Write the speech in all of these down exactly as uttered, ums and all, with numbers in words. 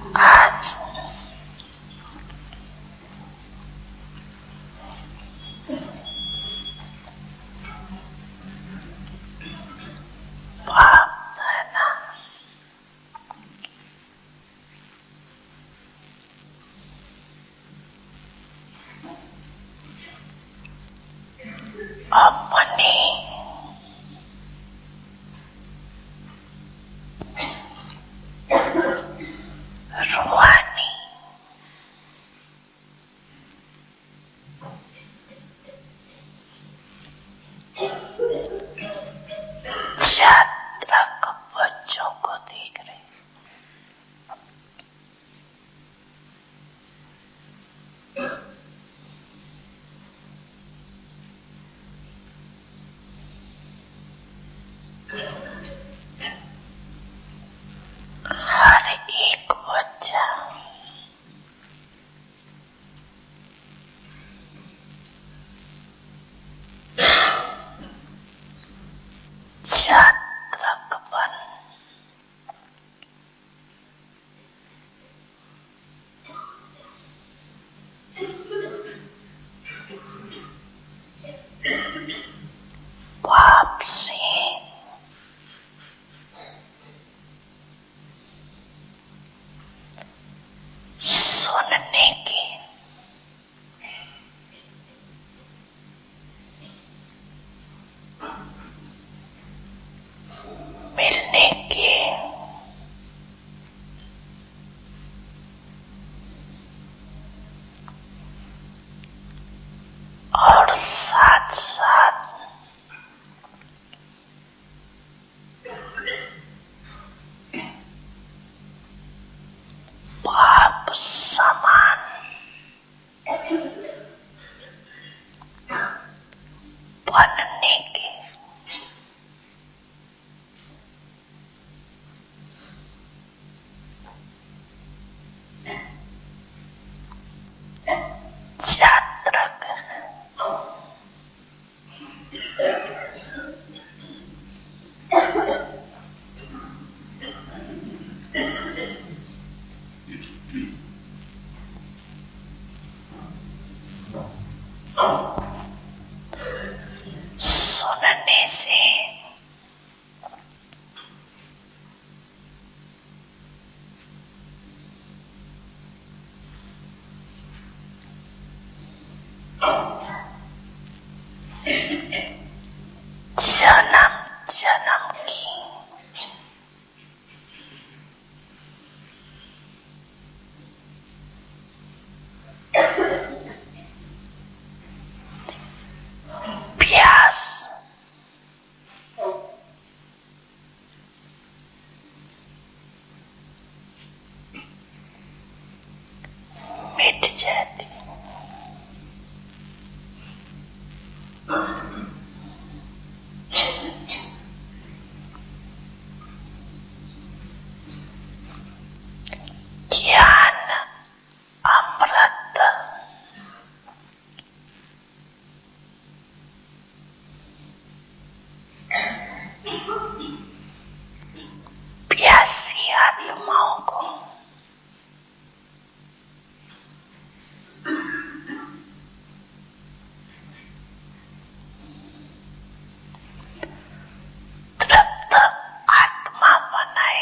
आज बाप है ना, अपनी रूहानी जातक बच्चों को देख रहे, हर एक बच्चा जातक बन बाप से सुनने के, मिलने के, और साथ साथ बाप समान बनने के, जातक सुनने से जन्म जन्म की प्यास मिट जाती, ज्ञान अमृत प्यासी आत्माओं को तृप्त आत्मा बनाए,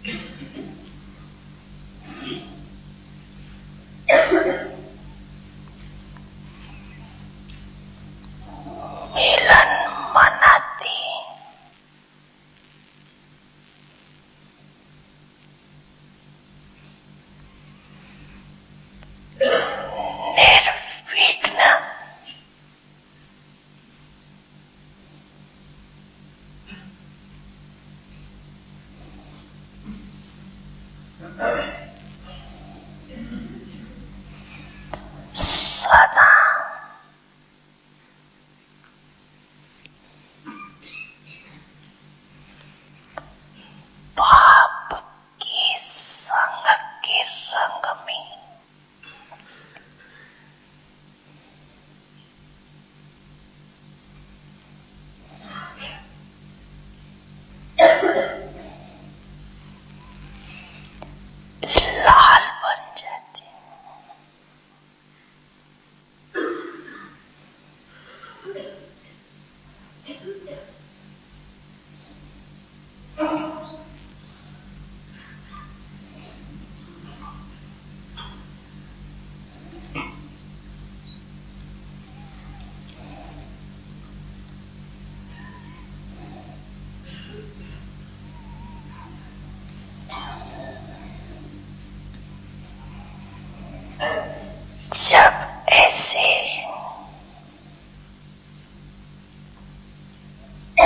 मिलन मनाती, निर्विघ्न, सदा पाप के संग के रंग में लाल बन जाती, जब ऐसे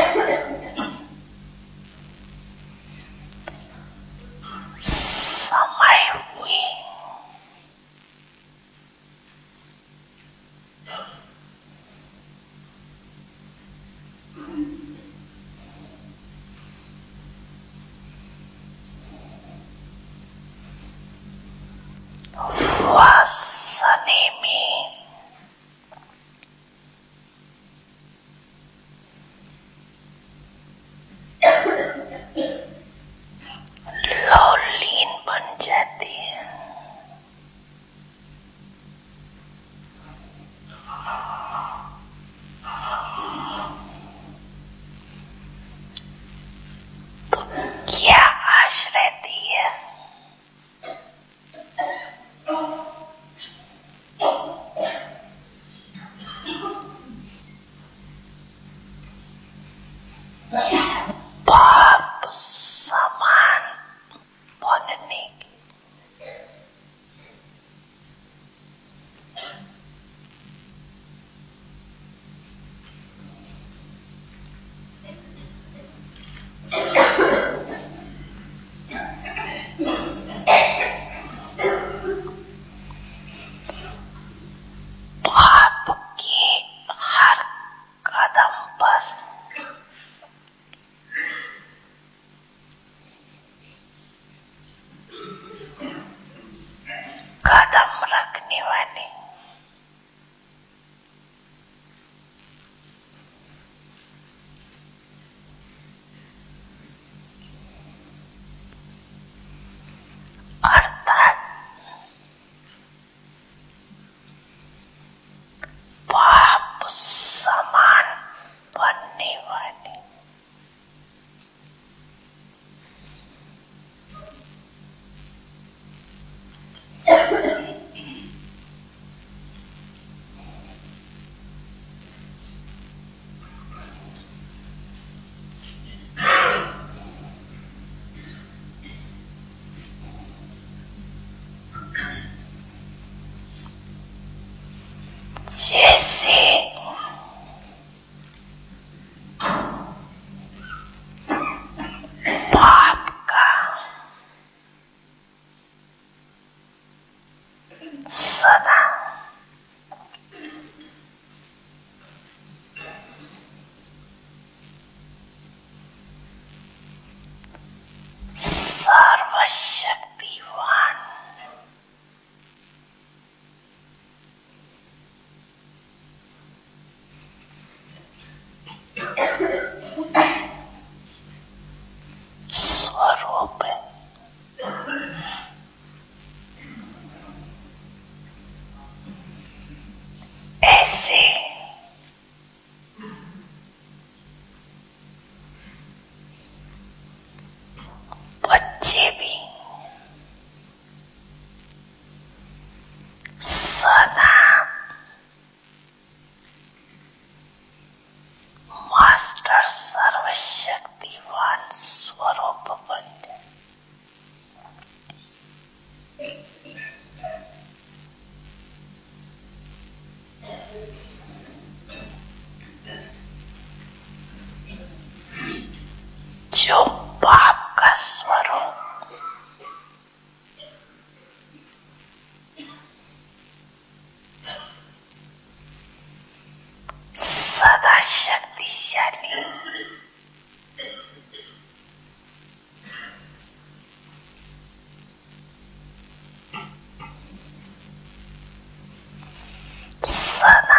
शनि सना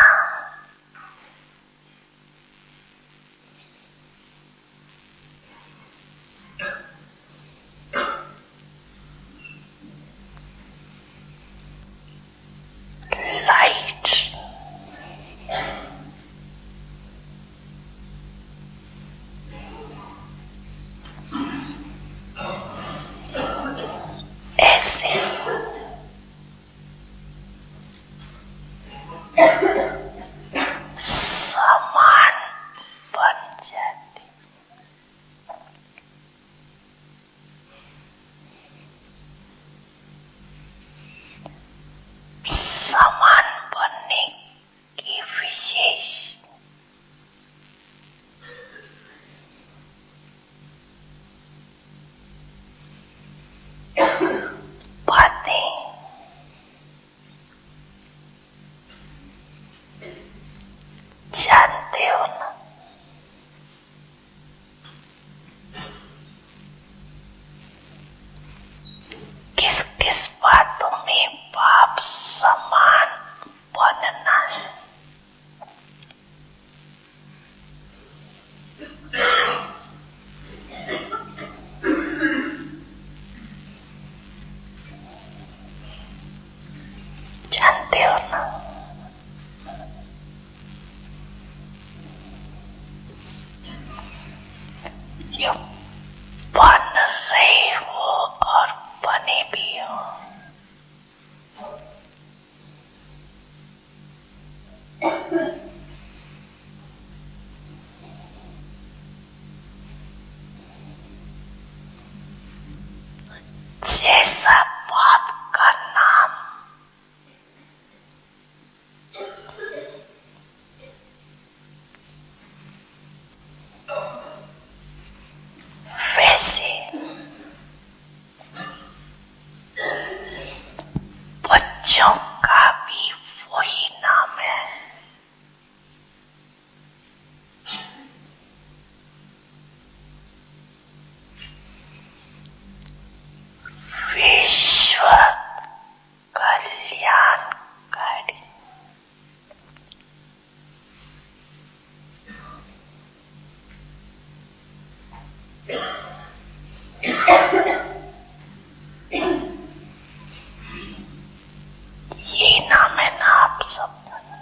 light ऐसे समान बन जाती। समान बनने की विशेष बातें जानते हो ना? किस किस बातों में बाप समान बनना है? जानते हो ना? ये बन रहे हो और बने भी हो। जैसा बाप का नाम वैसे बच्चों का भी वही नाम है। विश्व कल्याणकारी। ये नाम है ना आप सब।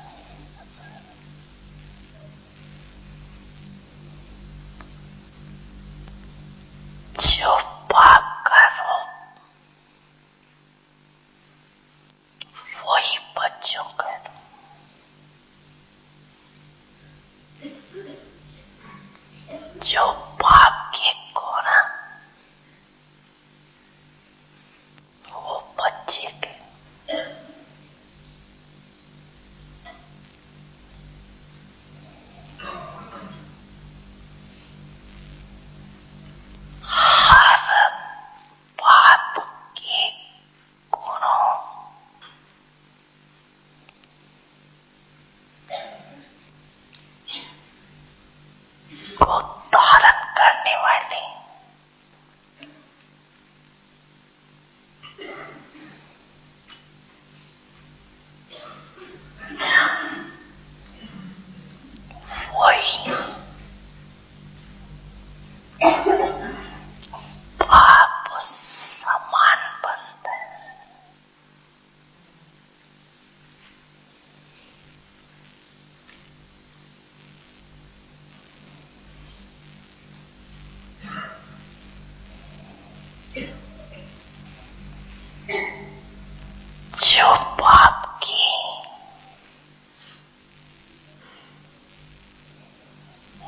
जो बाप का रूप वही बच्चों का रूप। जो बाप के गुण वो बच्चे के। हर बाप के गुणों को धारण करने वाले वही बाप समान बनता है। जो बाप की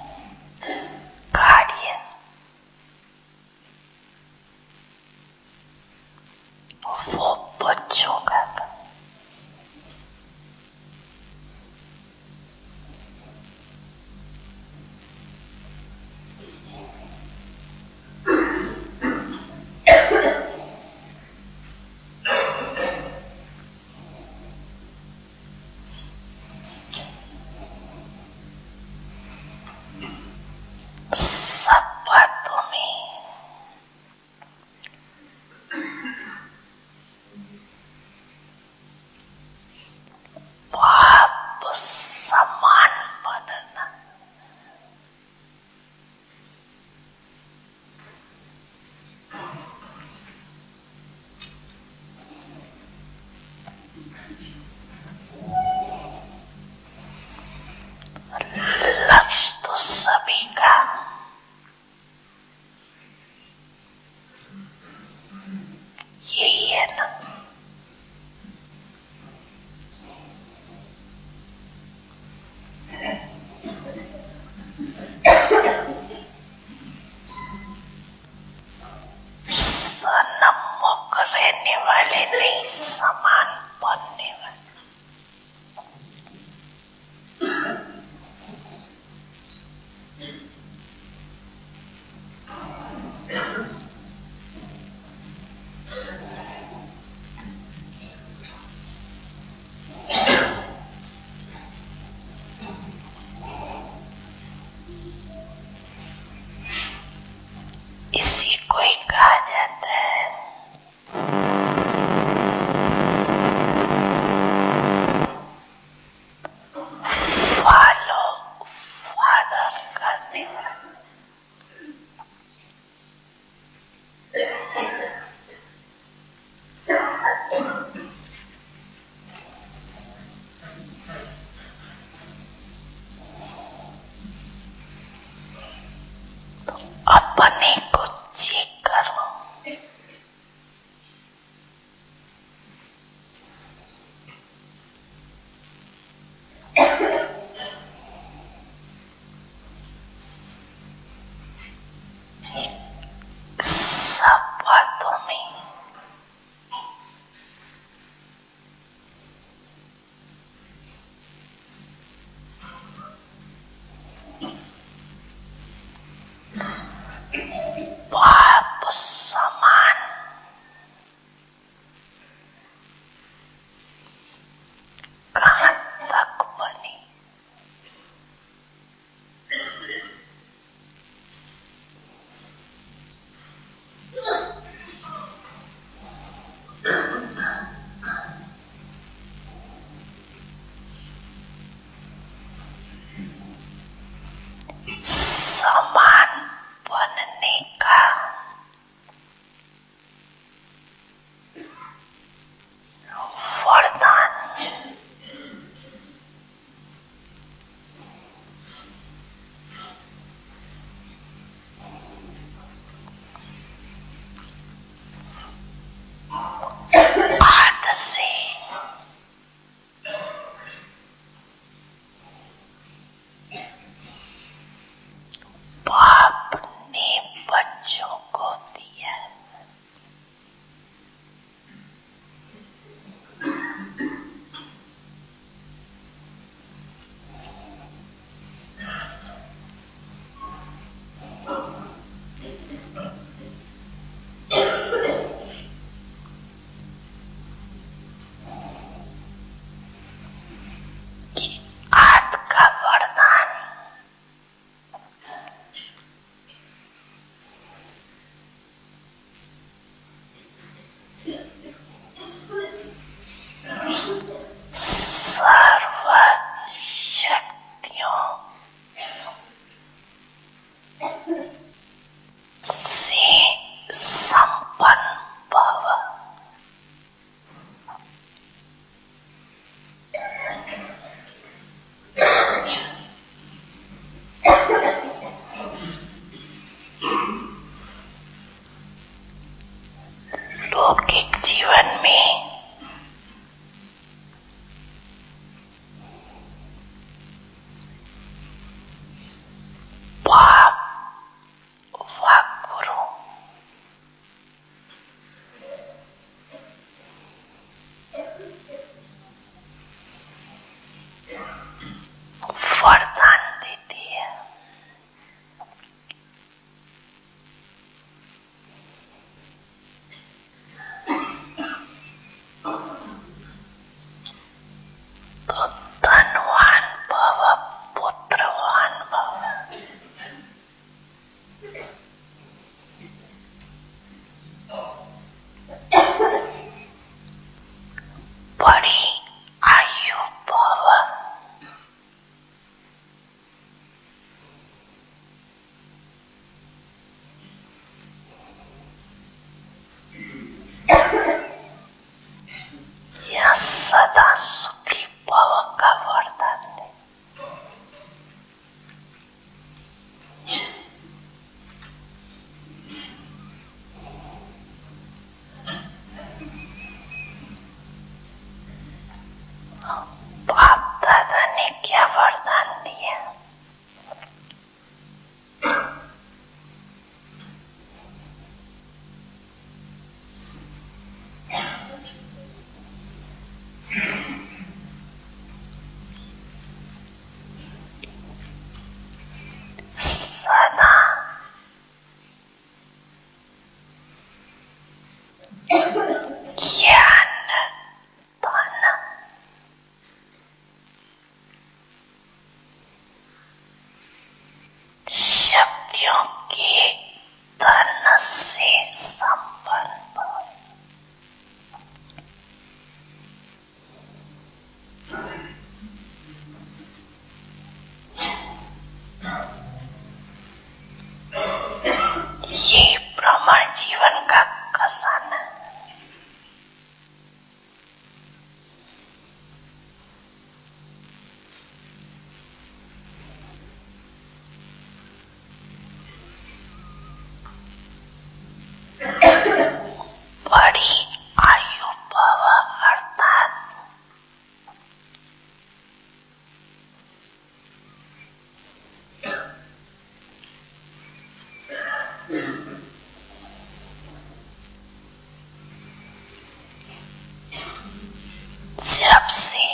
जब से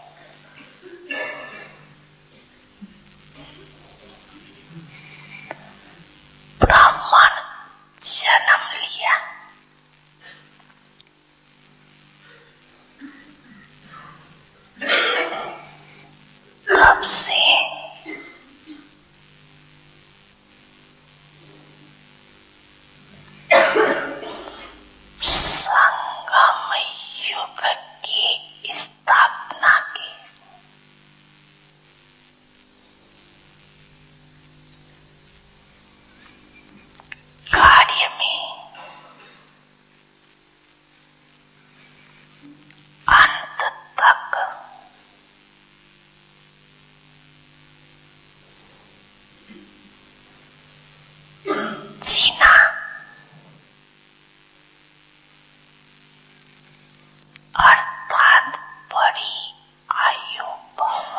ब्राह्मण जन्म लिया, तब से संगम युग की स्थापना के कार्य में अंत तक जीना अर्थात बड़ी आयु भव,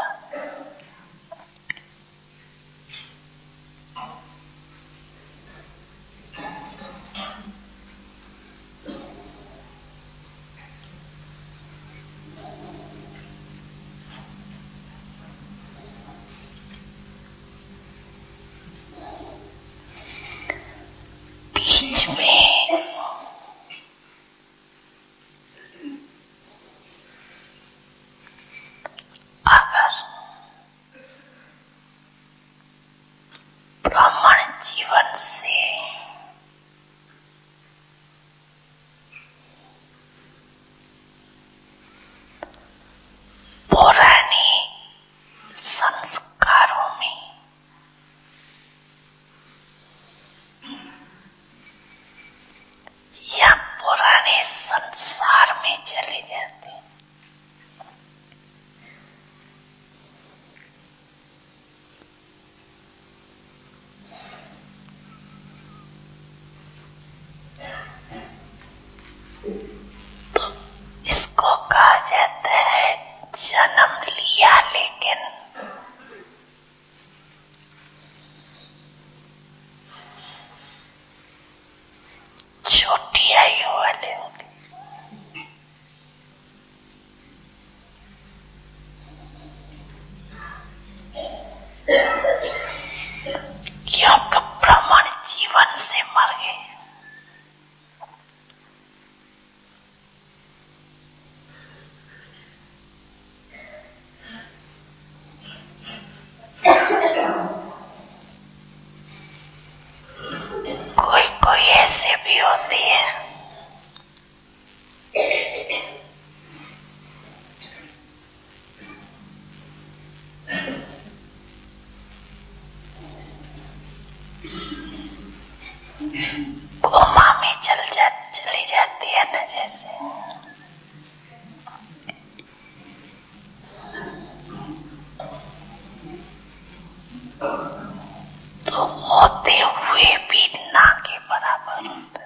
बीच में अगर ब्राह्मण जीवन से पुराने संस्कारों में या पुराने संसार में चले जाते हैं, तो इसको कहा जाता है जन्म लिया लेकिन छोटी आयु वाले होंगे। क्योंकि ब्राह्मण जीवन से मर गए, कोई कोई ऐसे भी होती है कोमा में चल जा चली जाती है न, जैसे तो होते हुए भी ना के बराबर होता है।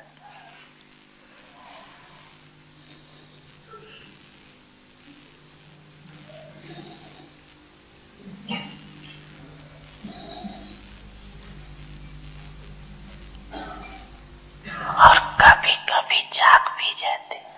और कभी कभी जाग भी जाते हैं।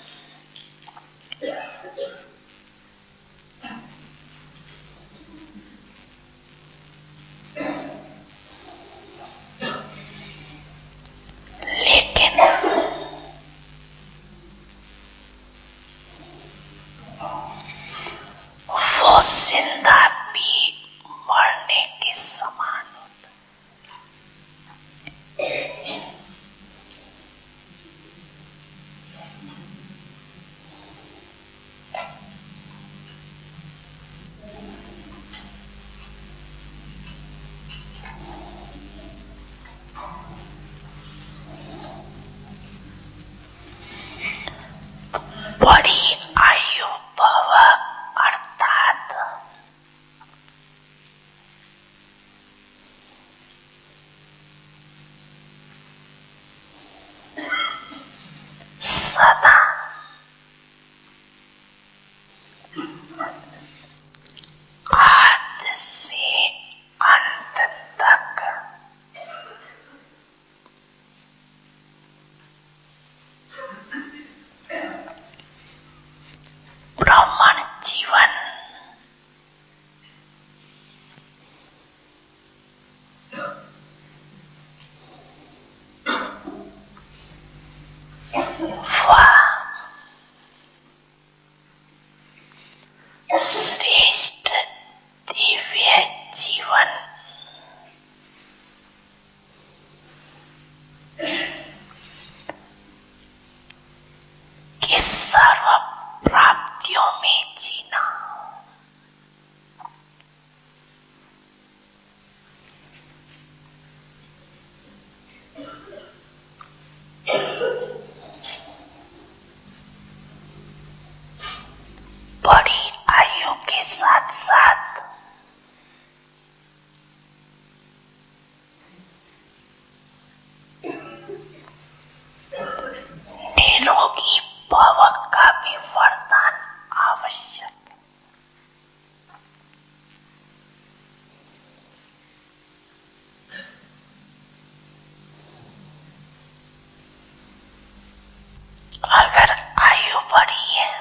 लेकिन वो जिंदा भी मरने के समान होता है। बड़ी आयु भव अर्थात सदा आदि से अंत तक वाह, श्रेष्ठ दिव्य जीवन की सर्व प्राप्तियों में जीना। बड़ी आयु के साथ साथ निरोगी भव का भी वरदान आवश्यक है। अगर आयु बढ़ी है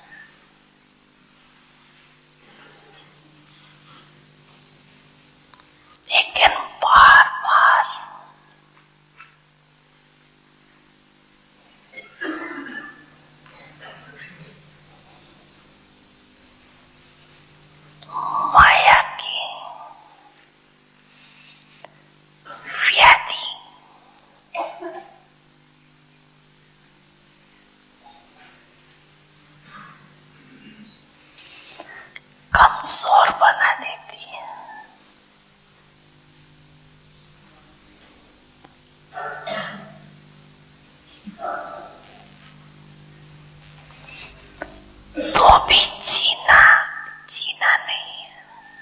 लेकिन बार बार माया की व्याधि कमजोर बना देती है, तो भी जीना जीना नहीं है।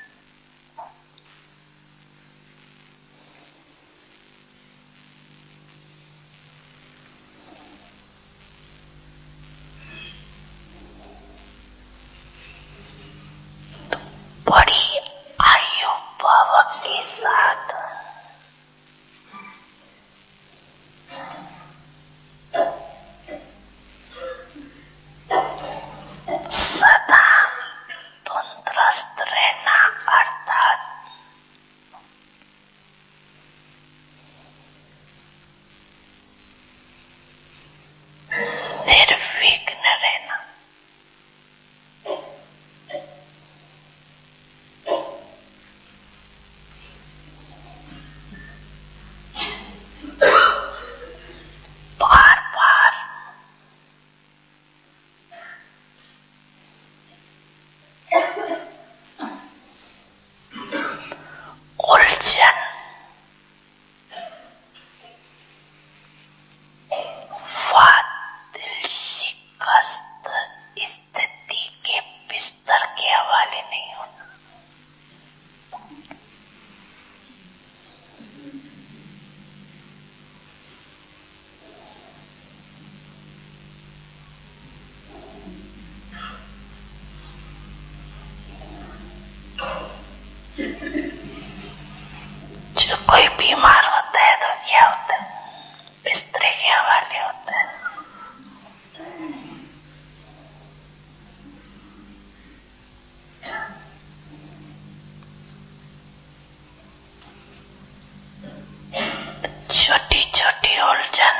बड़ी आयु भव के साथ सदा तंदुरुस्त रहना अर्थात निर्विघ्न रहना। बार बार उलझन, दिल शिकस्त स्थिति के बिस्तर के हवाले नहीं होना। जो कोई बीमार होता है तो क्या होता है, बिस्तर के हवाले होता है। छोटी छोटी उलझन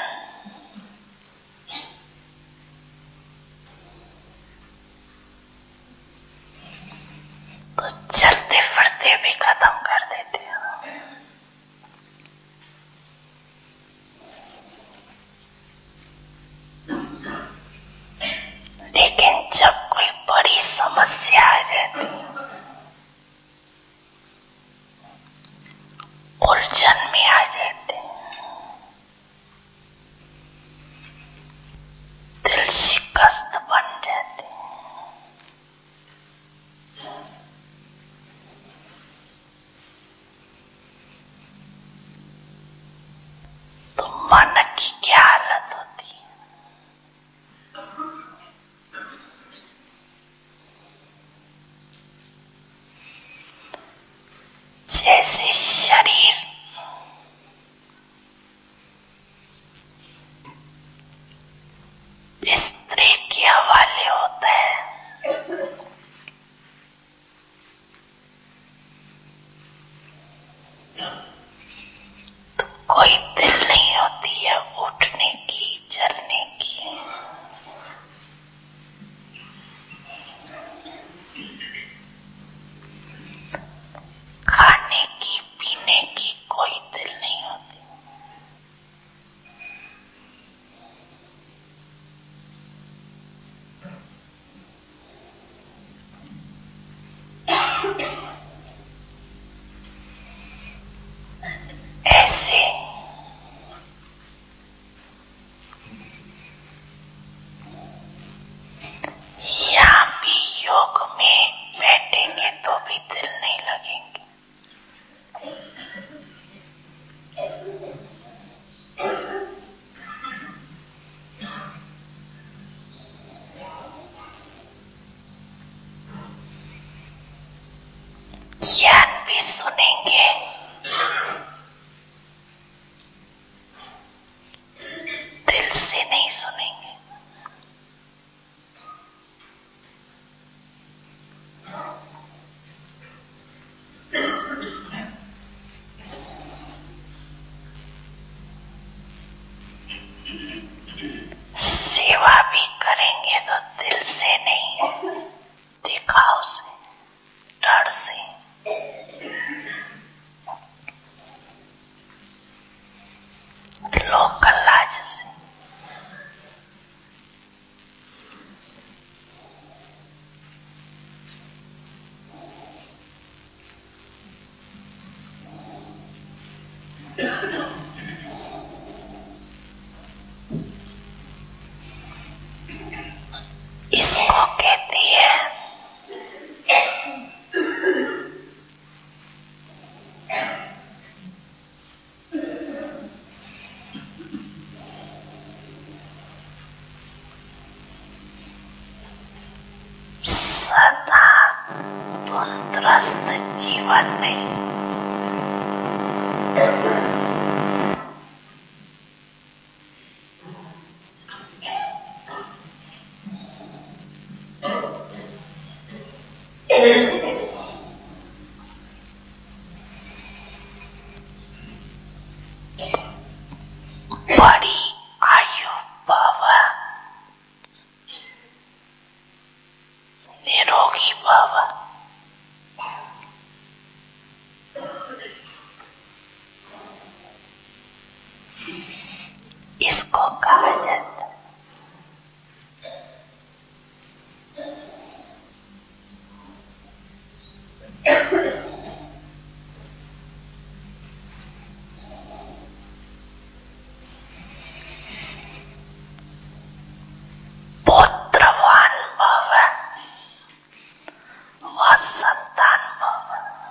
तो चलते फिरते भी खत्म कर देते हैं। लेकिन जब कोई बड़ी समस्या आ जाती, उलझन में आ जाते, दिल शिकस्त बन जाते, तो मन की क्या हालत होती है। जैसे शरीर बिस्तर के हवाले होता है, तो कोई दिल नहीं होती है उठने की, चलने की। ज्ञान भी सुनेंगे, दिल से नहीं सुनेंगे। सेवा भी करेंगे तो दिल से नहीं, दिखाव से, डर से। लोकल लाज से। इसको कहती है सदा तंदुरुस्त जीवन में बड़ी आयु भव, निरोगी भव। इसको कहा जाता है। पुत्रवान भव व संतान भव।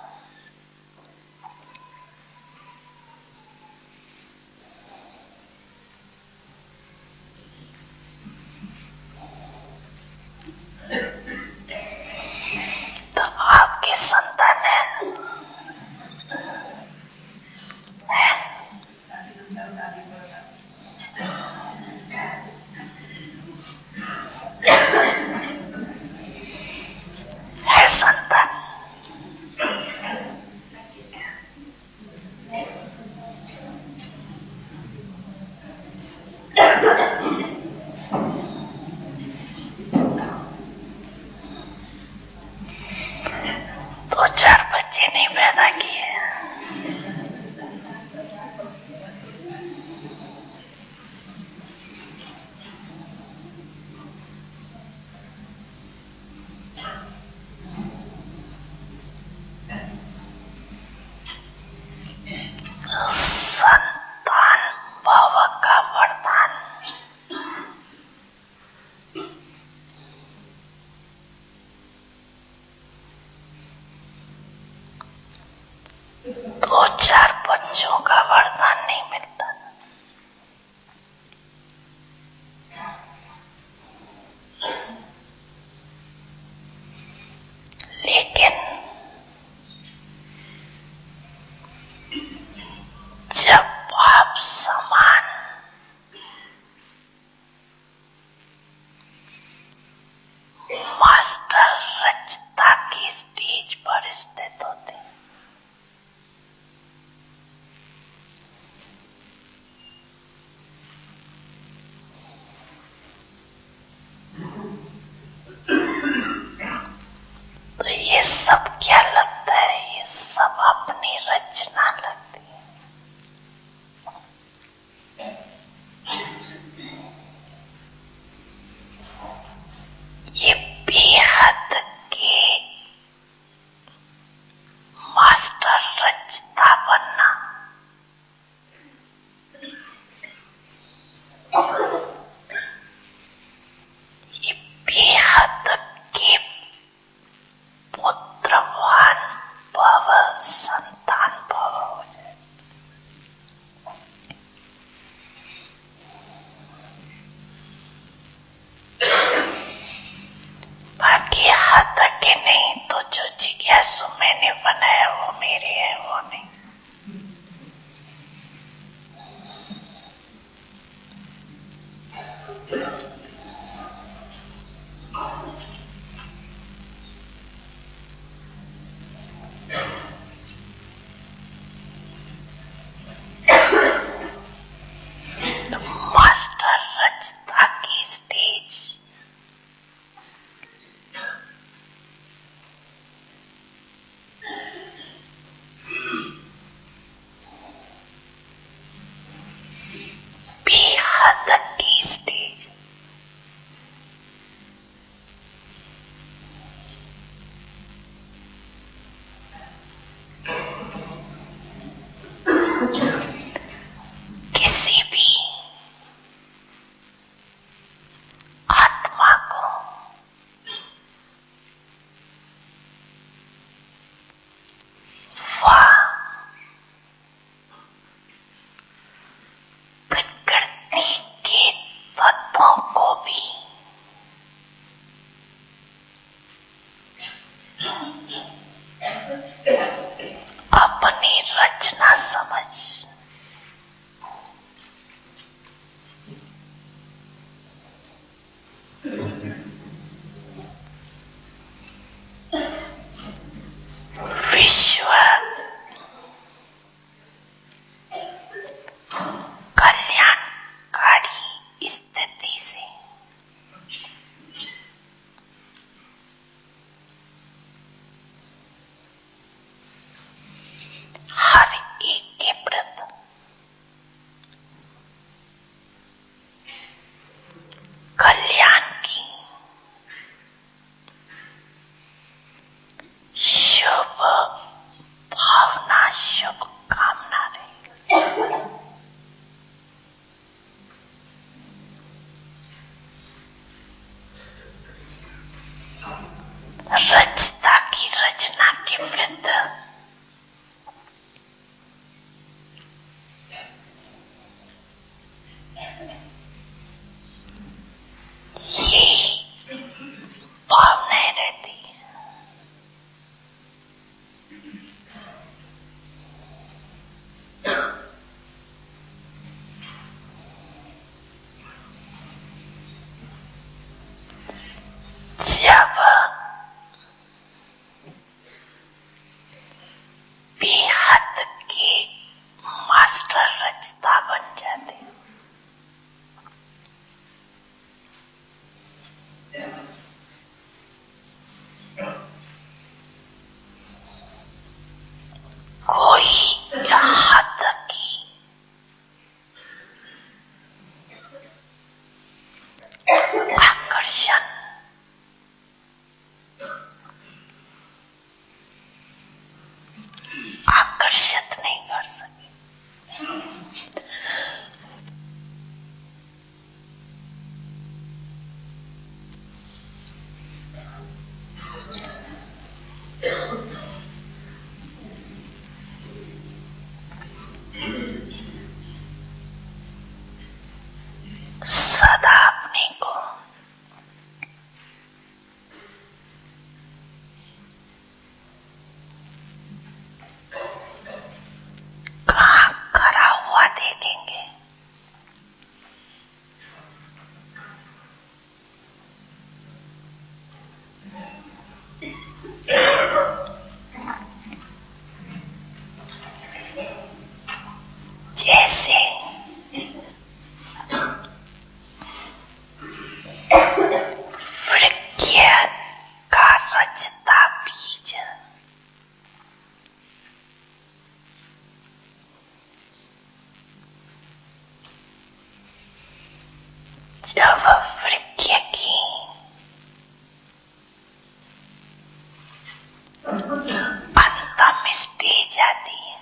तो आपके संतान है, है? है संतान। दो चार बच्चे नहीं पैदा किए, संतान भव का वरदान। दो चार बच्चों का वरदान नहीं मिलता। लेकिन जब आप समान मास्टर रचता की स्टेज पर स्थित होते हैं, तो ये सब क्या लगता है? ये सब अपनी रचना लगती है। ये बेहद के मास्टर रचता बनना, ये बेहद के पुत्रवान भव संतान भव। शुभकामना रही। रचता की रचना के वृत्त यही भावनाएं रहती है। जब बेहद के मास्टर रचता बन जाते, कोई हद की आकर्षण आकर्षित नहीं कर सके। सदा अपने को कहाँ खड़ा हुआ देखेंगे, जैसे वृक्ष का रचता बीज जब वृक्ष की अंतिम स्टेज आती है,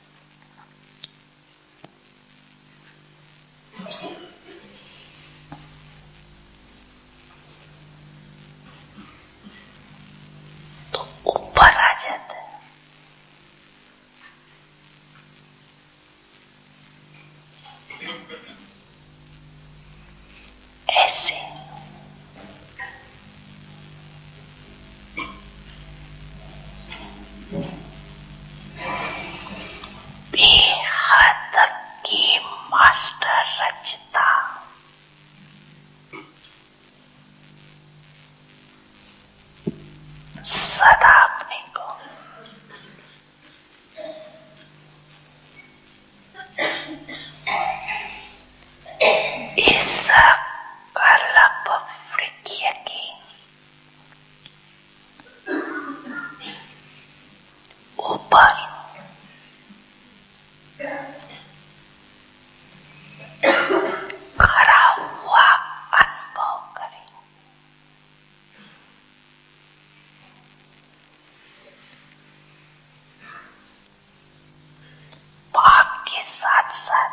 तो ऊपर आ जाता है। ऐसे बेहद की मास्टर रचता सदा अपने को इस कल्प वृक्ष की ऊपर खड़ा हुआ अनुभव करे। भाव के साथ साथ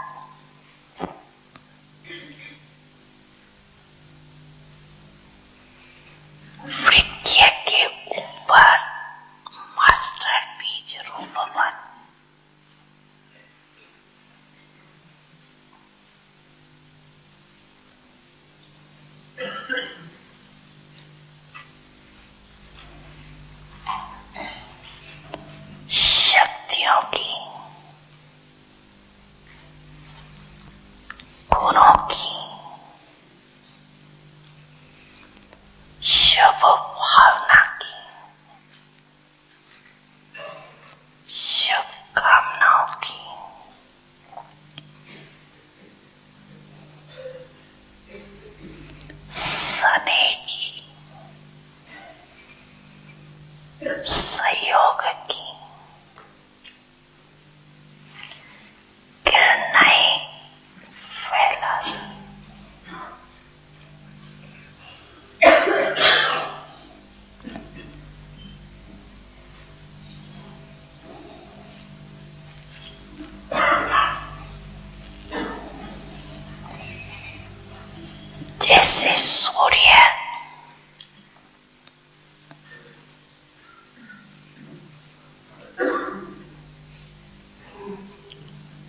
वृक्ष के ऊपर मास्टर बीज रूपवान शक्तियों की, गुणों की, शुभ भावना की, शुभकामनाओं की स्नेह की, सहयोग की किरणें फैला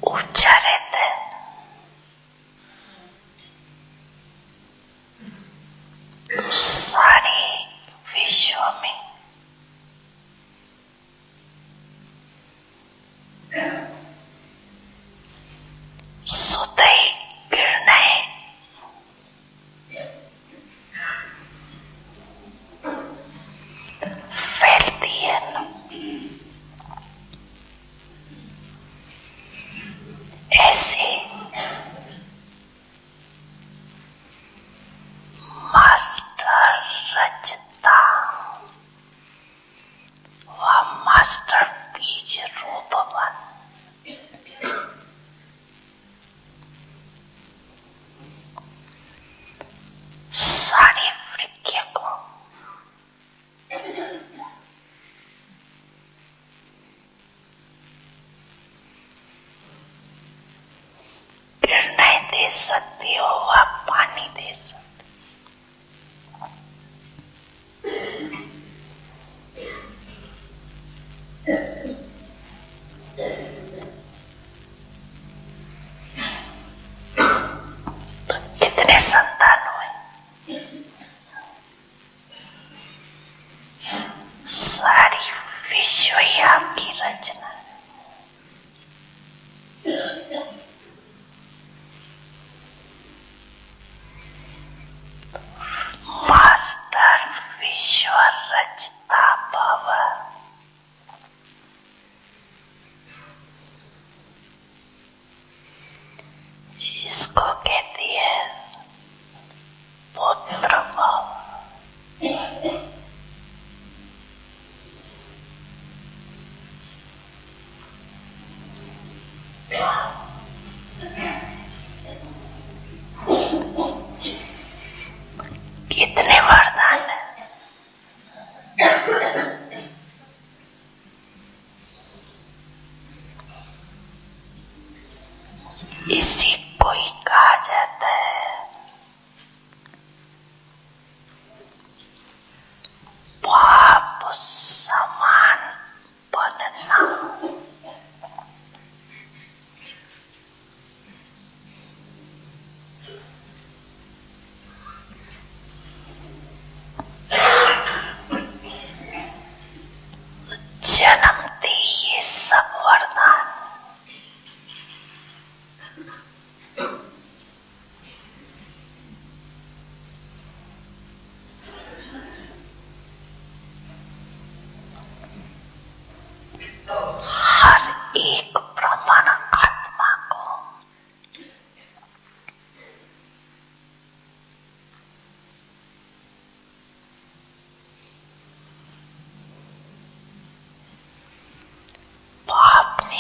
ऊंचा रहता है। तो सारे विश्व में सुदय किरणें फैलती है। ऐसे मास्टर रचता व मास्टर बीज रूपवन सारे वृक्ष को किरणें दे सकती हो व पानी दे सकती। तो कितने संतान हुए? सारी विश्व ही आपकी रचना है। मास्टर विश्व रचता भव, इसको कहती है पुत्र भव। कितने वरदान है। इसी को ही कहा जाता है बाप समान बनना। जन्मते ये सब वरदान हर एक ब्रह्मांड आत्मा को बाप ने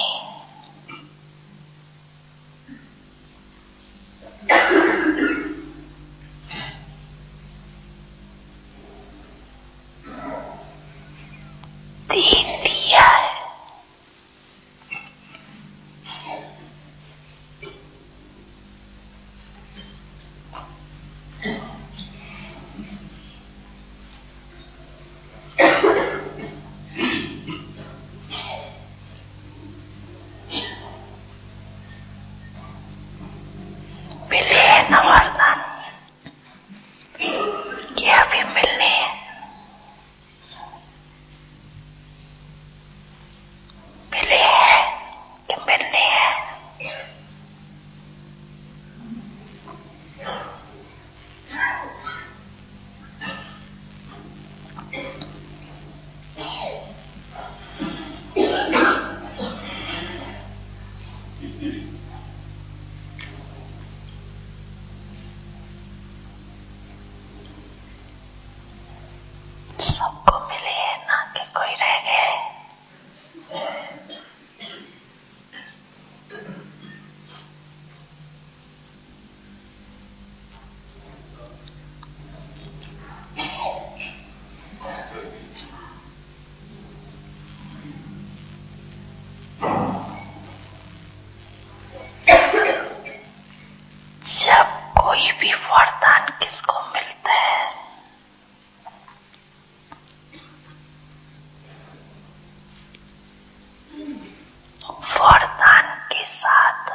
दे दिया है। मिले हैं न वरदान, क्या भी मिलने हैं। मिले हैं कि मिलने हैं। सबको मिले हैं ना कि कोई रह गए। जब कोई भी वरदान किसको मिलता है वरदान के साथ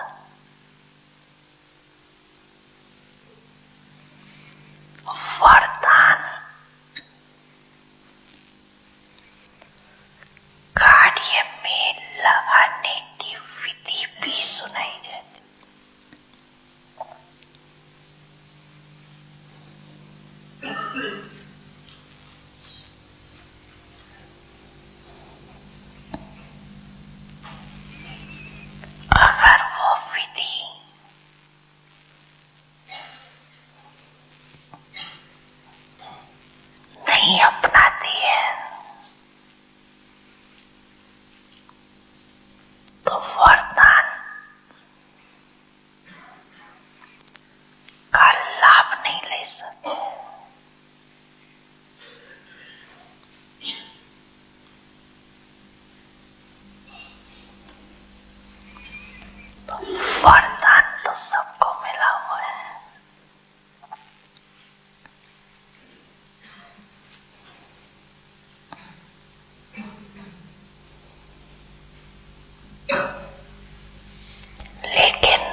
वरदान तो सबको मिला हुआ है। लेकिन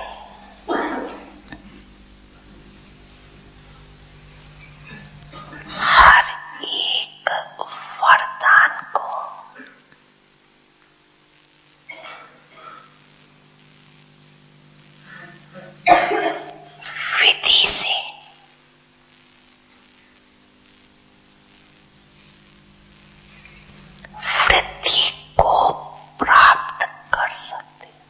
हर एक वरदान को विधि से वृद्धि को प्राप्त कर सकते हैं।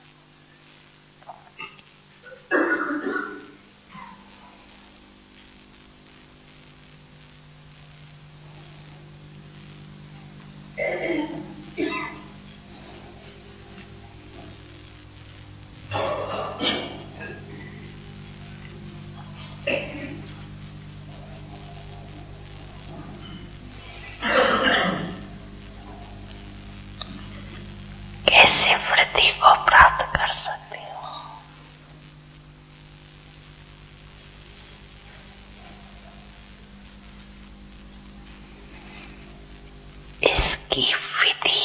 कैसे वृद्धि को प्राप्त कर सकते हो? इसकी विधि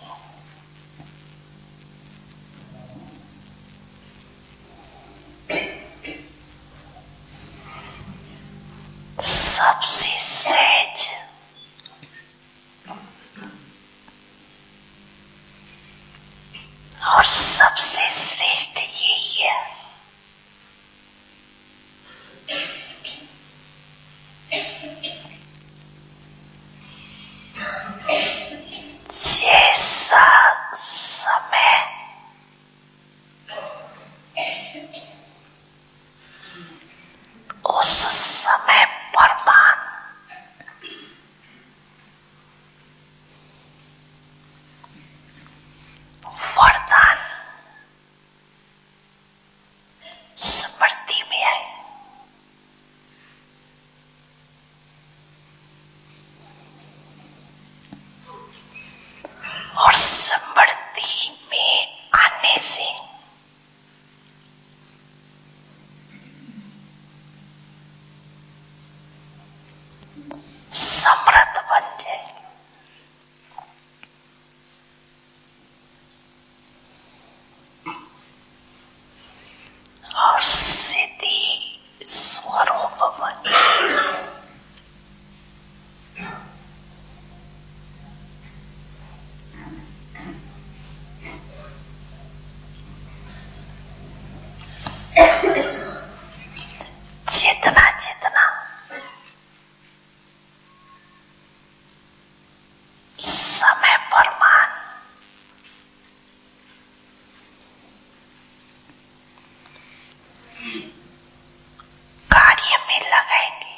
सबसे सहज और सबसे श्रेष्ठ यही है। जैसा समय उस समय प्रमाण वरदान स्मृति में आए। और स्मृति में आने से समर्थ बन जाए। और सिद्धि स्वरूप बन जाए। जितना जितना समय प्रमाण कार्य में लगाएंगे,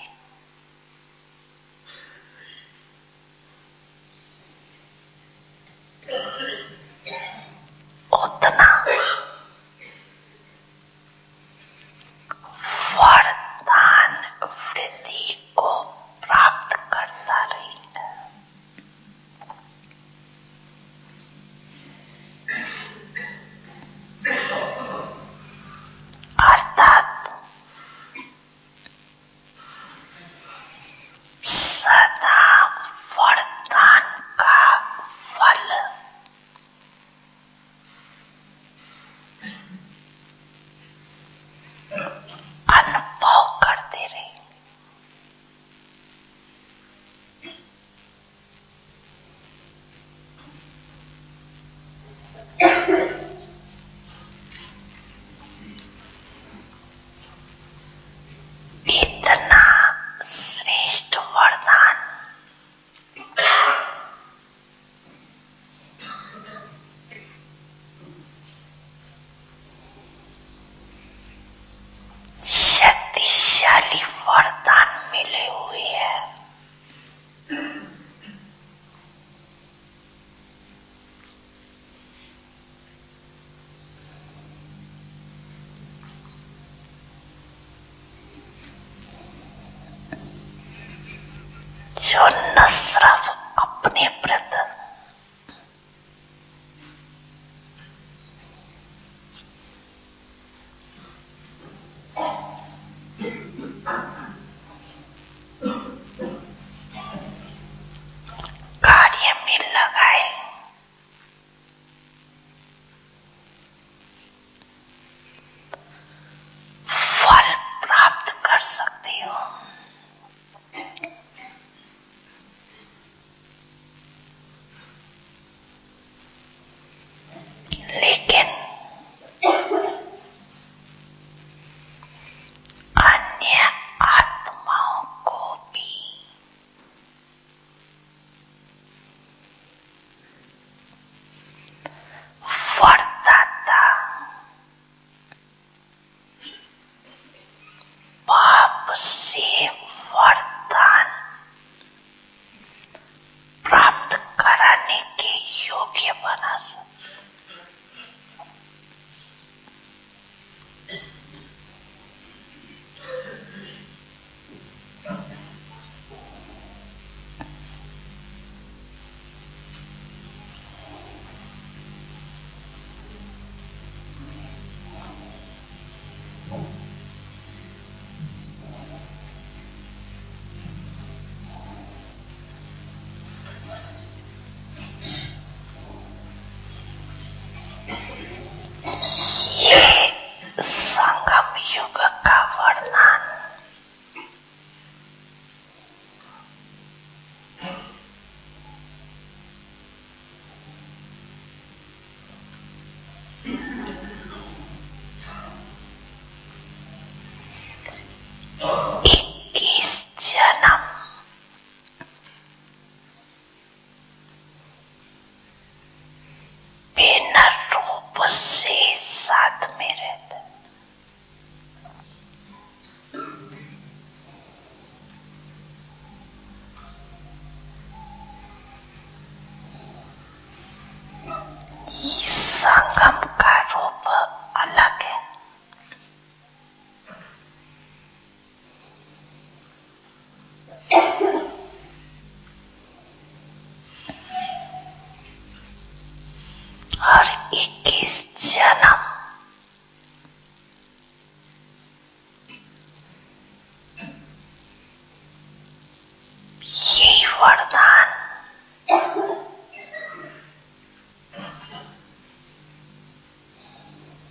उतना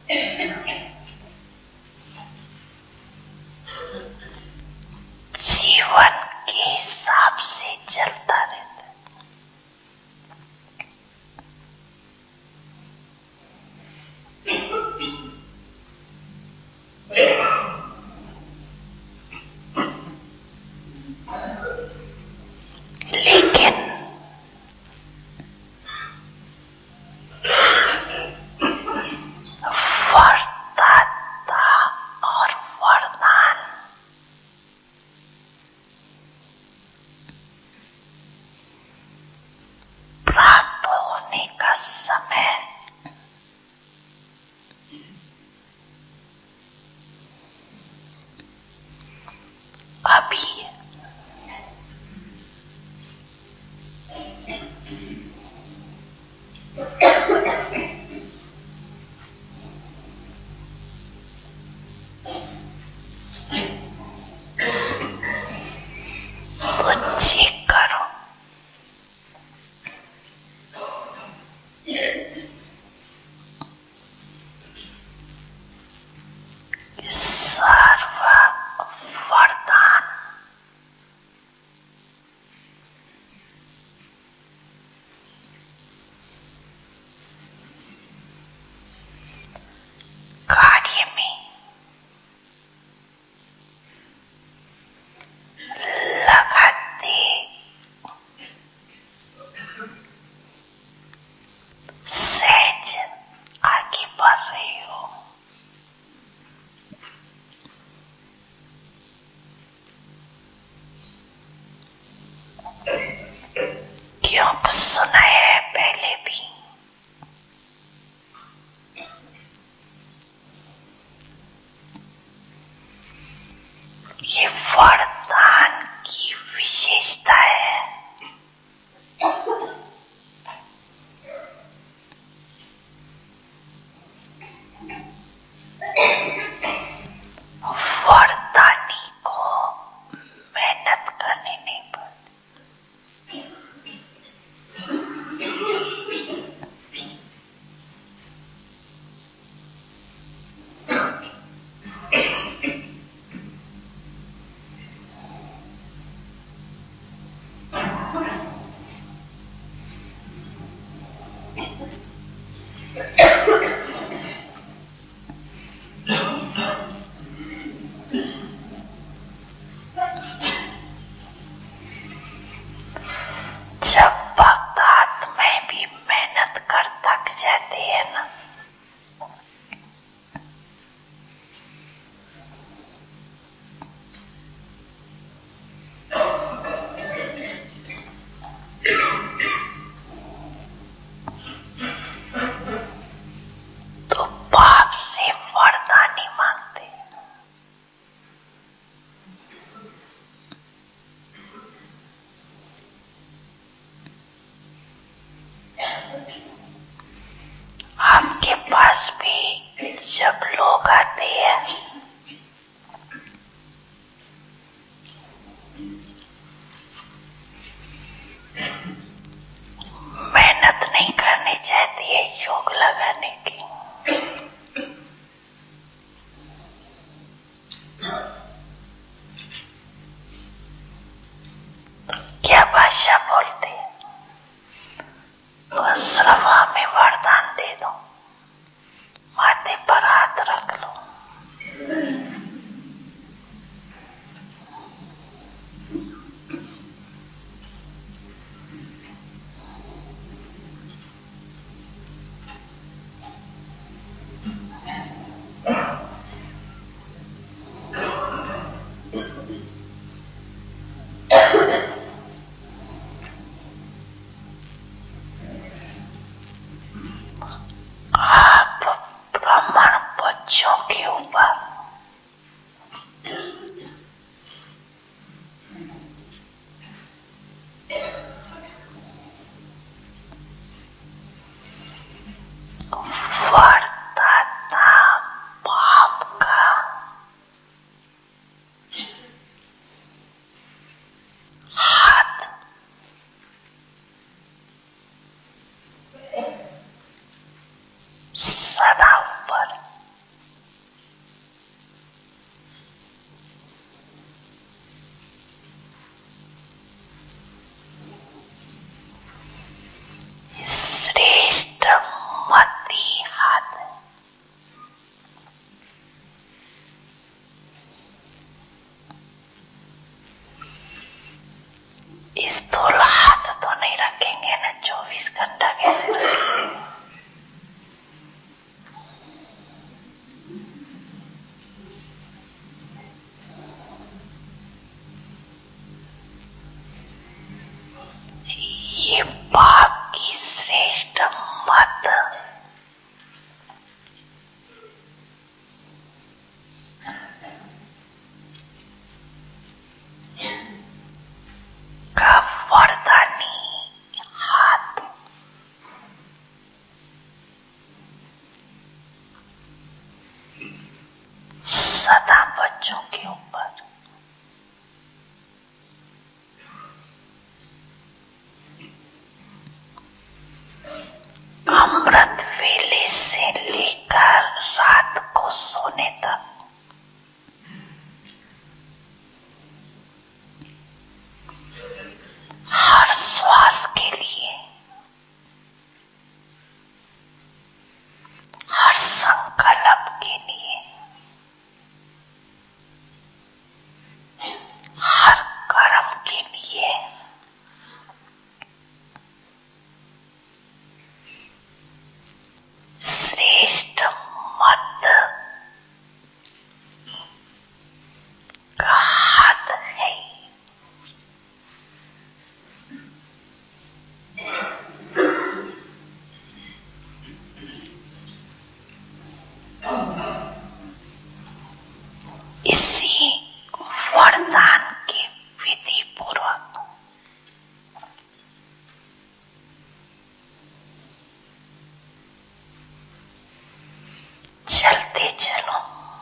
जीवन के हिसाब से चलता रहता है। लेकिन वरदाता और वरदान प्राप्त होने का समय अभी है। तो चेक करो, सर्व वरदान कार्य में लगाते सहज आगे बढ़ रही हो। क्योंकि सुना है पहले भी, ये वरदान की विशेषता है। वरदानी को मेहनत करनी नहीं पड़ती। जब भक्त आत्माएं भी मेहनत कर थक जाते हैं ना, तो बाप से वरदान ही मांगते हैं। आपके पास भी जब लोग आते हैं मेहनत नहीं करनी चाहती है योग लगाने की, क्या भाषा बोलते हैं? बस रवा में वरदान दे दो, माथे पर हाथ रख लो। आप ब्राह्मण बच्चों के ऊपर वरदाता बाप का हाथ सदा ऊपर बच्चों के ऊपर। अमृत वेले से लेकर रात को सोने तक हर श्वास के लिए, हर संकल्प के लिए, हर कर्म के लिए श्रेष्ठ मत का हद है। इसी वरदान के विधि पूर्वक चलते चलो।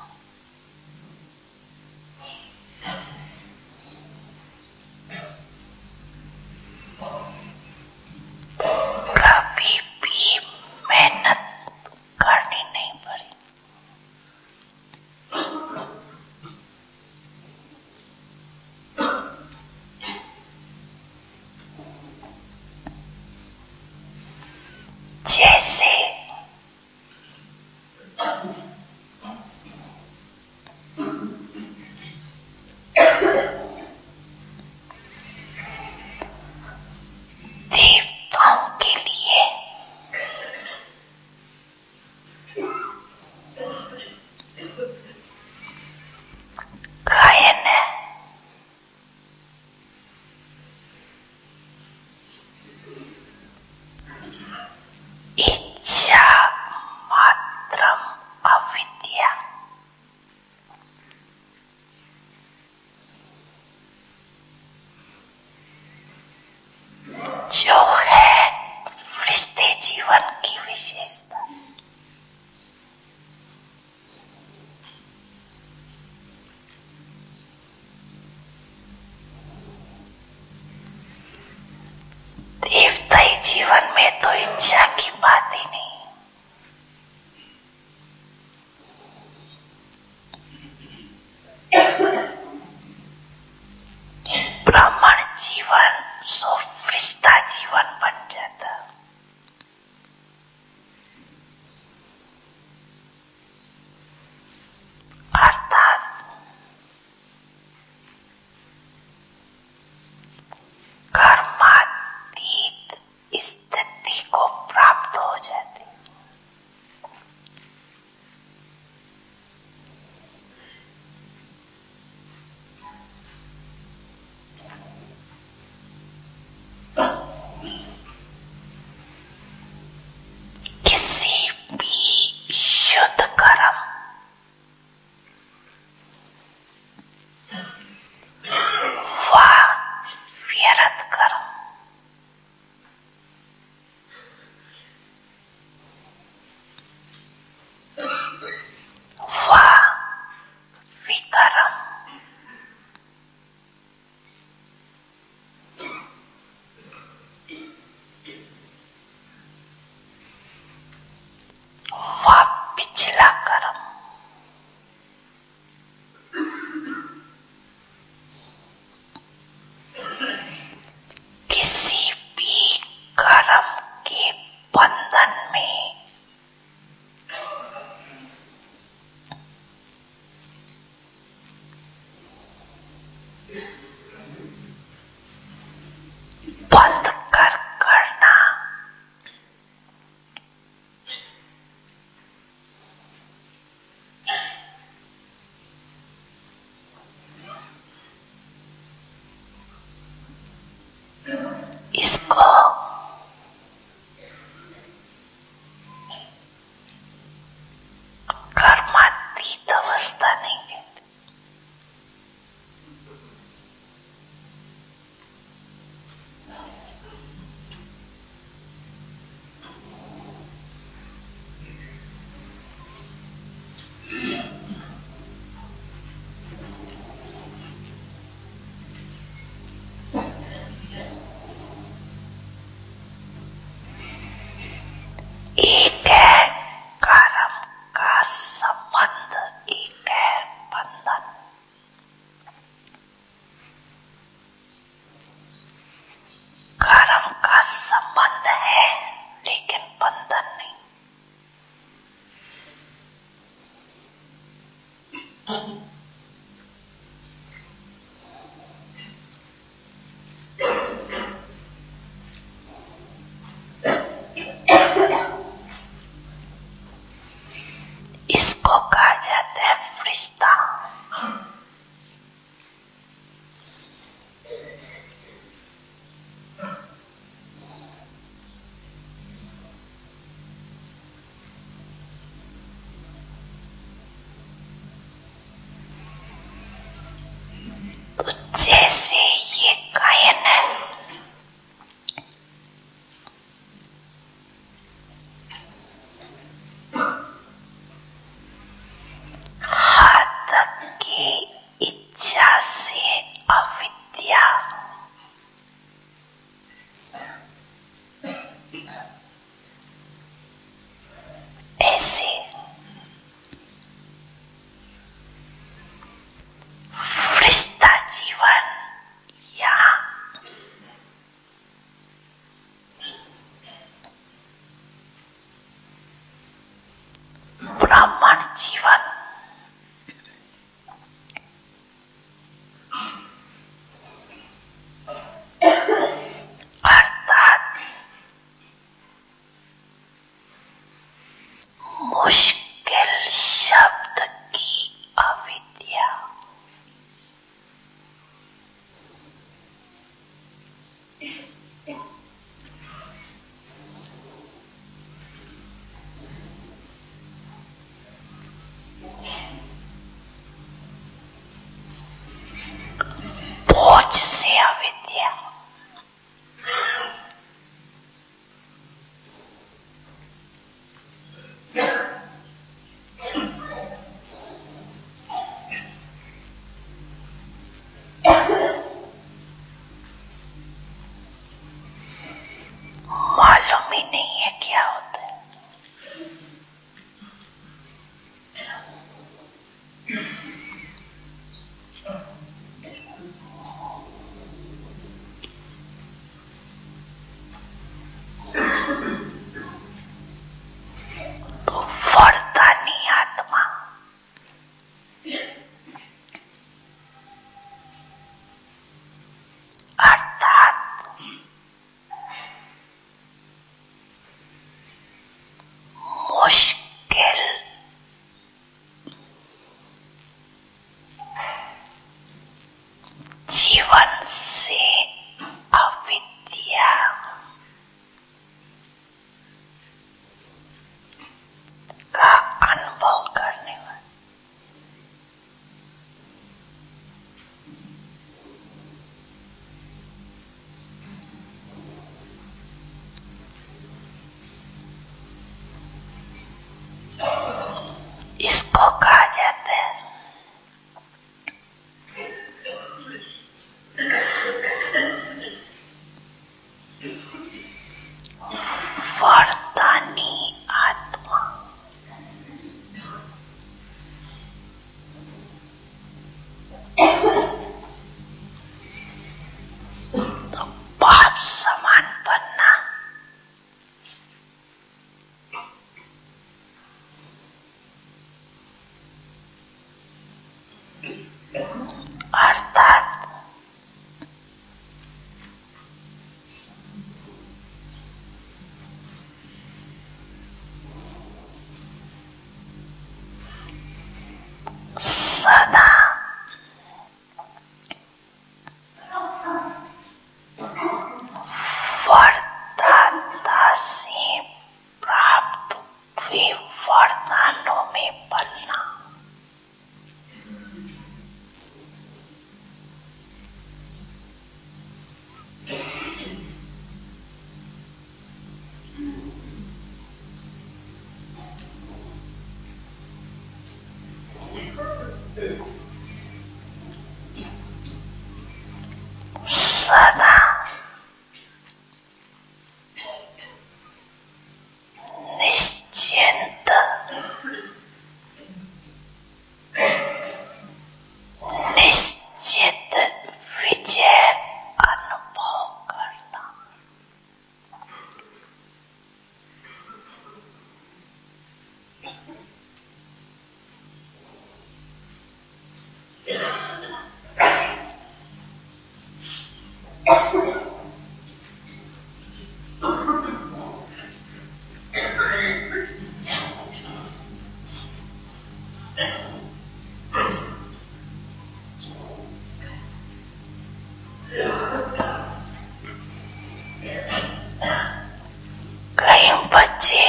कभी भी मेहनत करनी नहीं पड़ी। जैसे देवताओं के लिए गायन है, इच्छा मात्रम अविद्या। जो है रिश्ते जीवन की विशेषता। इसको कहा जाता है फरिश्ता। तो जैसे ये कायन है, हाथ की इच्छा से अविद्या, ऐसे फरिश्ता जीवन या ब्राह्मण जीवन अर्थात मुश्किल शब्द की अविद्या, बोझ से अविद्या, मालूम ही नहीं है क्या होता है। तो वरदानी आत्मा अर्थात मुश्किल जीवन से अविद्या का अनुभव करने वाला, इसको कहा जाता है वरदानी आत्मा। तो बाप समान बनना अर्थात सदा वरदाता से प्राप्त हुए वरदानों में पलना। सदा निश्चिंत निश्चित विजय अनुभव करना। कई बच्चे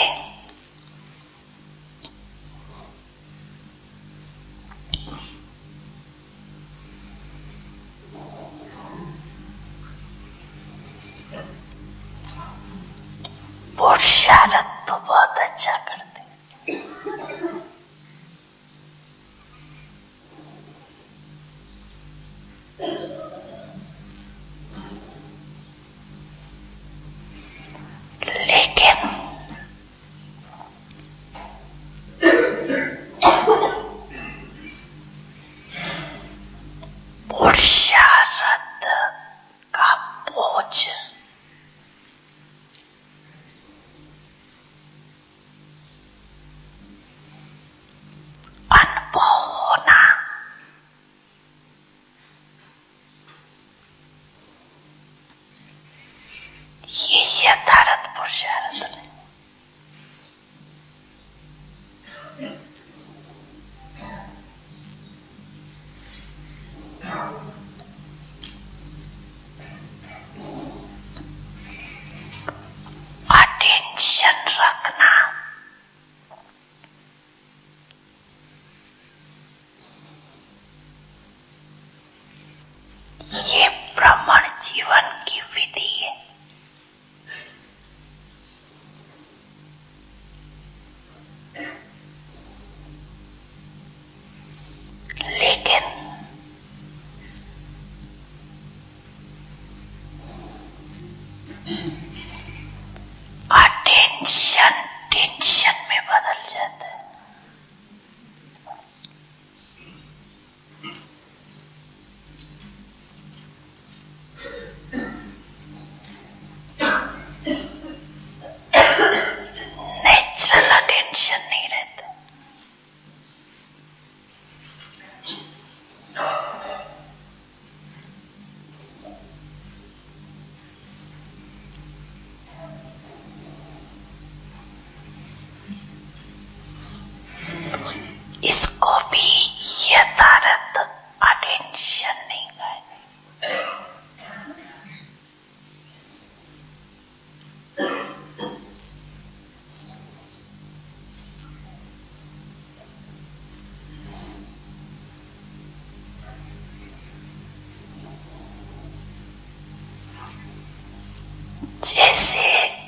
पुरुषार्थ तो बहुत अच्छा करते, लेकिन पुरुषार्थ का बोझ अनुभव होना ये यथार्थ पुरुषार्थ नहीं। अटेंशन रखना ये ब्राह्मण जीवन की विधि है। लेकिन अटेंशन टेंशन में बदल जाता है। नेचुरल अटेंशन नहीं रहता। इसको भी यथार्थ अटेंशन नहीं कहते। जैसे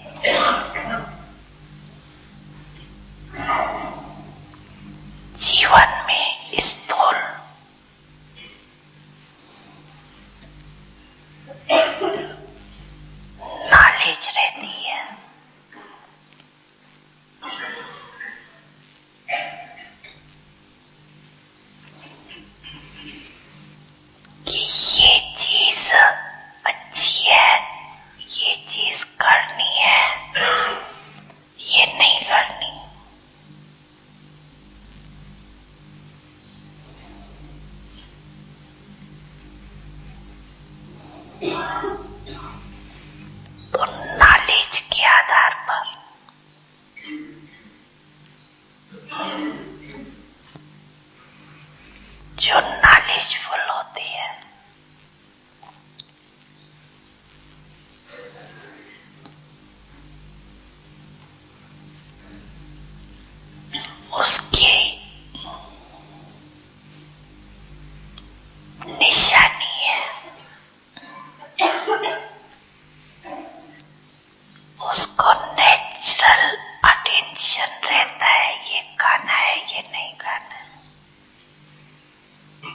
जीवन में स्थूल नॉलेज रहती है कि ये चीज अच्छी है, ये चीज करनी है, ये नहीं करनी। तो नॉलेज के आधार पर जो नॉलेजफुल होती है उसकी निशानी है, उसको नेचुरल अटेंशन रहता है, ये खाना है, ये नहीं खाना है।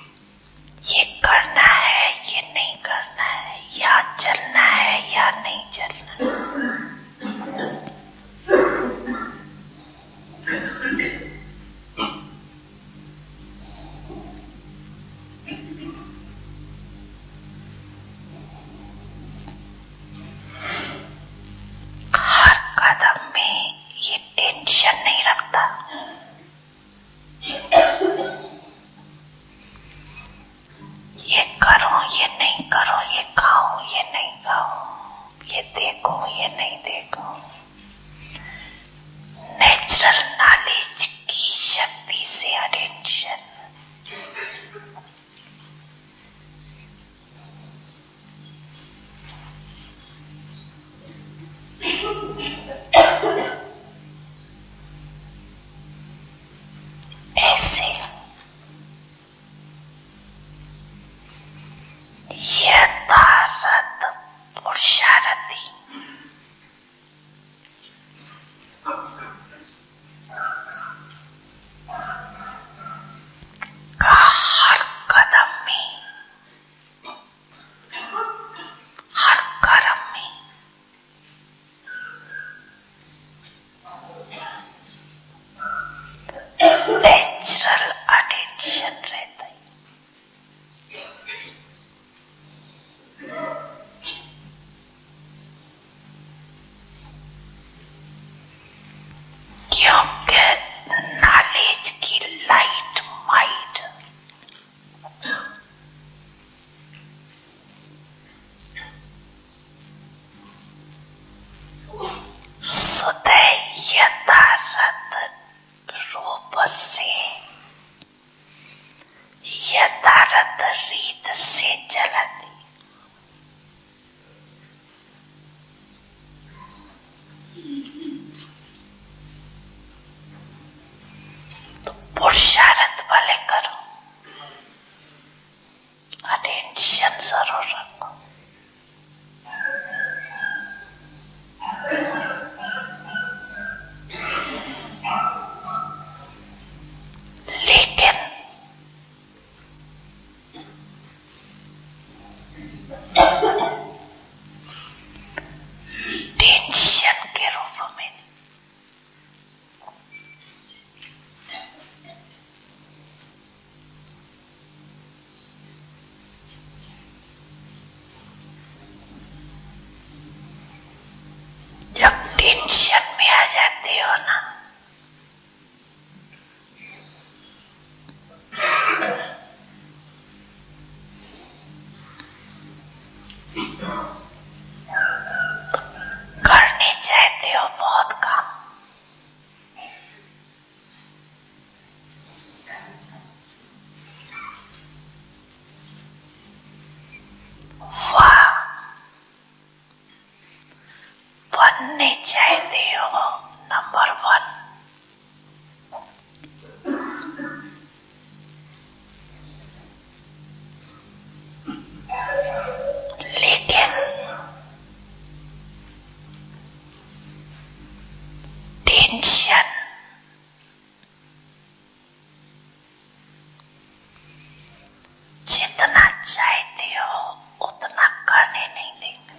जितना चाहते हो उतना करने नहीं देंगे।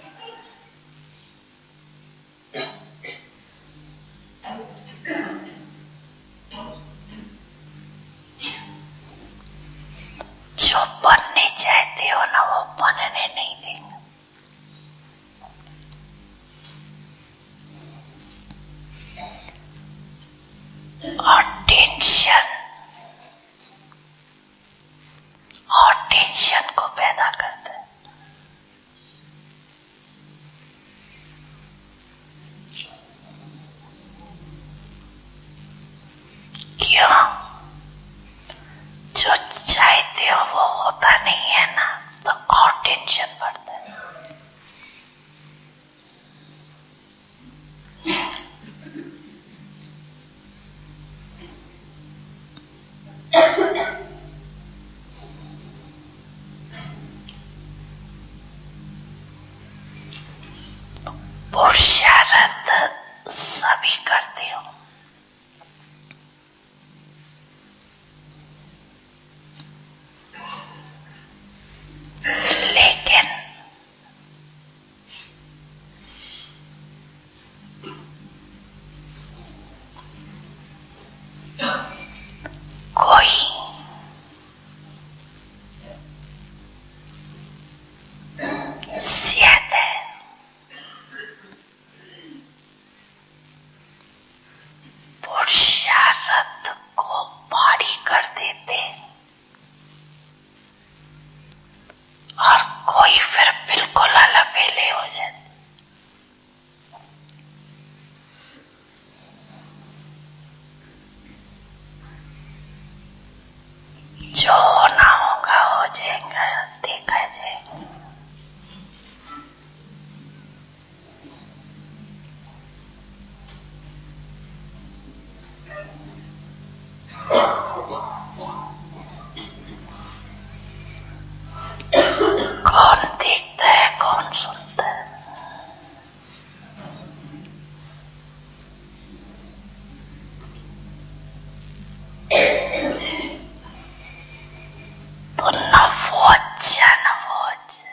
जो बनने चाहते हो ना वो बनने नहीं देंगे। और टेंशन और टेंशन को पैदा करते हैं। क्यों? जो चाहते हो वो होता नहीं है ना, तो और टेंशन बढ़ता है। पुरुषार्थ सभी करते हो, लेकिन कोई ज्यादा पुरुषार्थ को भारी कर देते और कोई फिर बिल्कुल अलबेले हो जाते। जो होना होगा हो जाएगा, देखा जाएगा। कौन देखता है, कौन सुनता है? तो न वो अच्छा न वो अच्छा।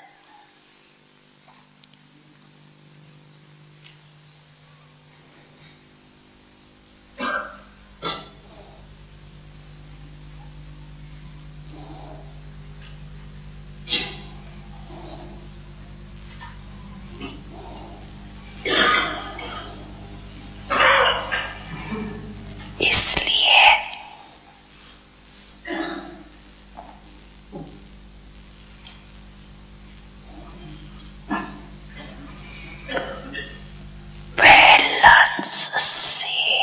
इसलिए बैलेंस से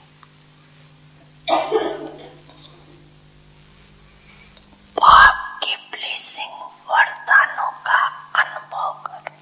आपकी ब्लेसिंग वरदानों का अनुभव करो।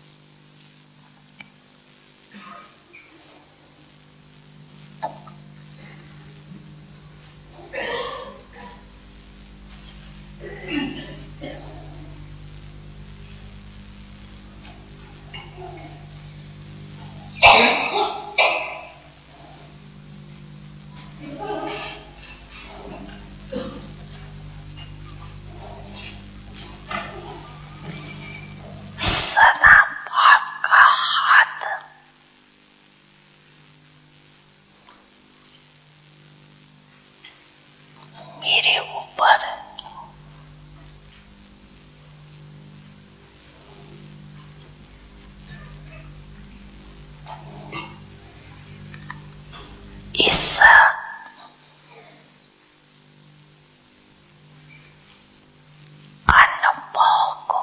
सदा आपका हाथ मेरे ऊपर है। इस अनुभव को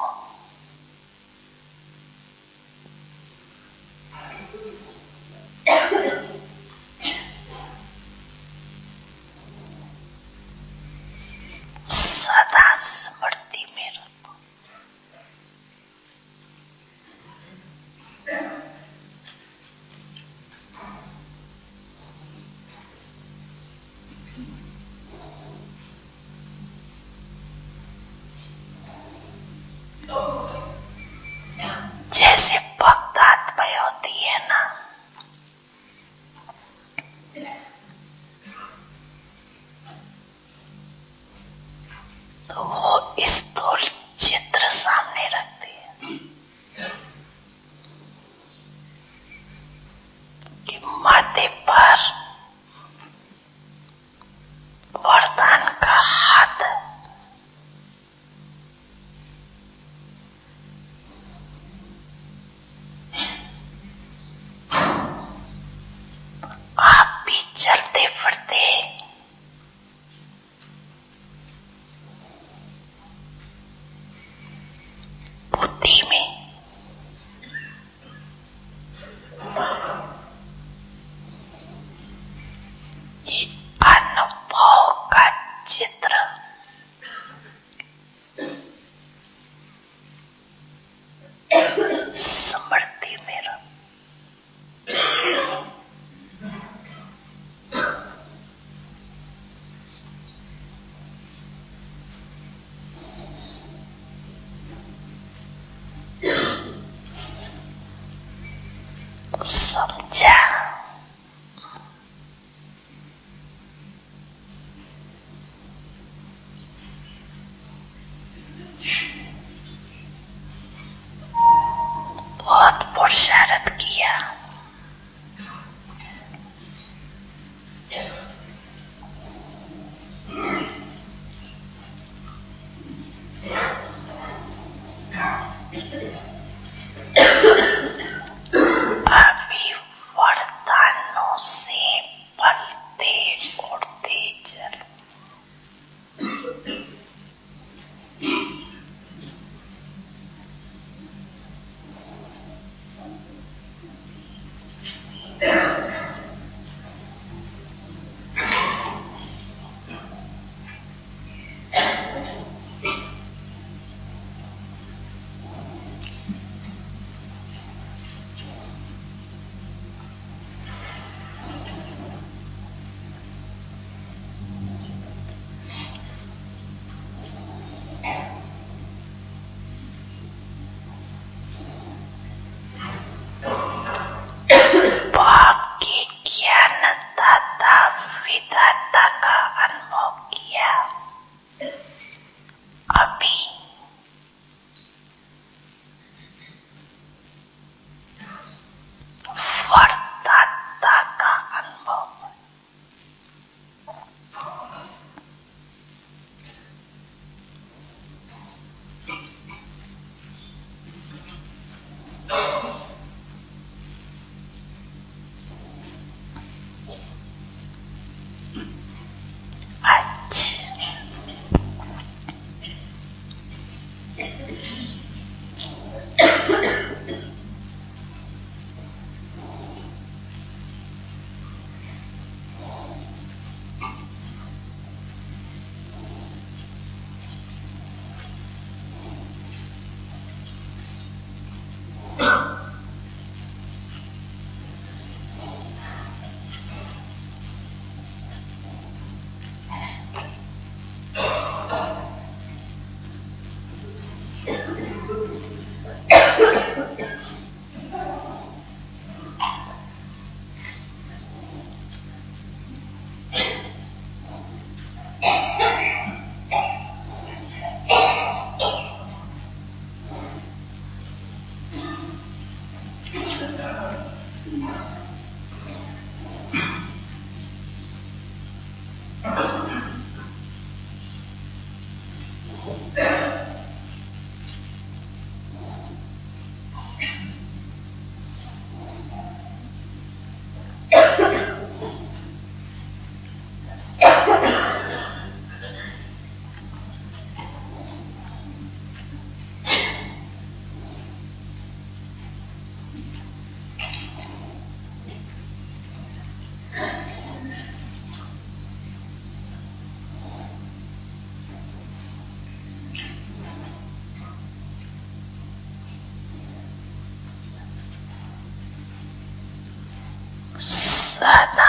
सदा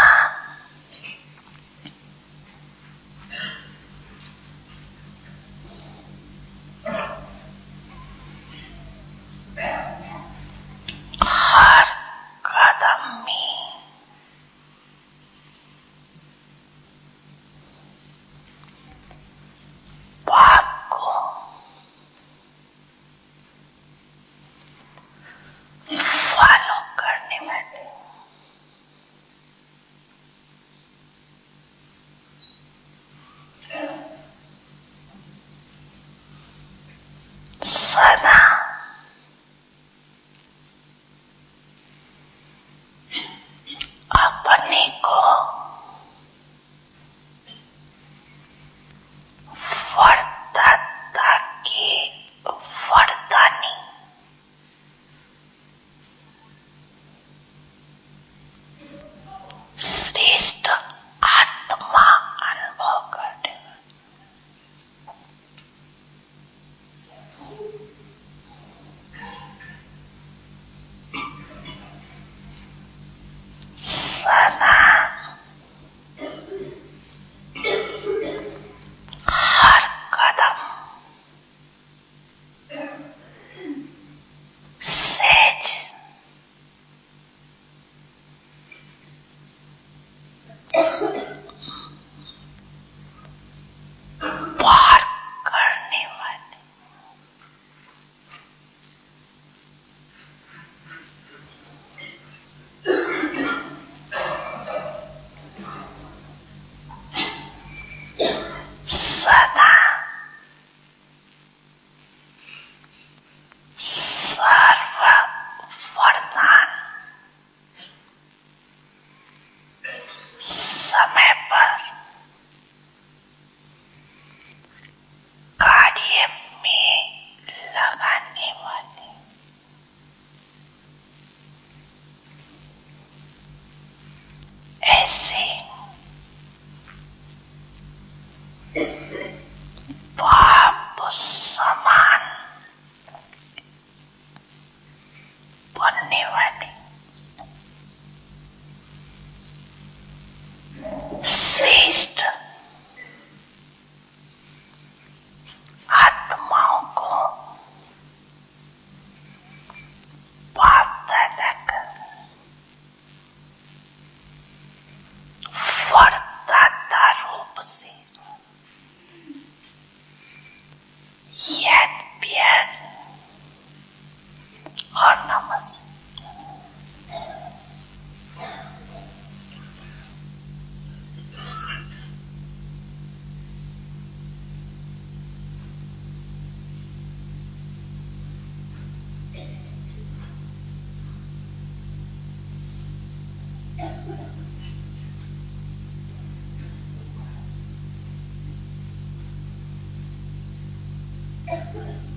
हर कदम में पाप को फॉलो करने बैठे। सदा अपने को वरदाता के वरदानी श्रेष्ठ आत्मा अनुभव करने। याद प्यार और नमस्ते। Thank you.